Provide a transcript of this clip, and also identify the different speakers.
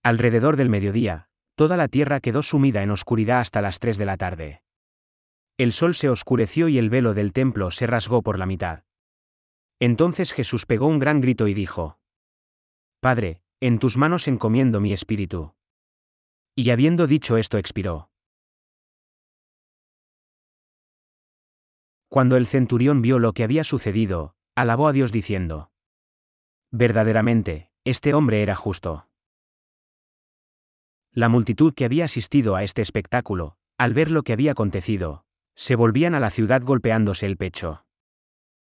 Speaker 1: Alrededor del mediodía, toda la tierra quedó sumida en oscuridad hasta las 3 de la tarde. El sol se oscureció y el velo del templo se rasgó por la mitad. Entonces Jesús pegó un gran grito y dijo: Padre, en tus manos encomiendo mi espíritu. Y habiendo dicho esto expiró. Cuando el centurión vio lo que había sucedido, alabó a Dios diciendo: Verdaderamente, este hombre era justo. La multitud que había asistido a este espectáculo, al ver lo que había acontecido, se volvían a la ciudad golpeándose el pecho.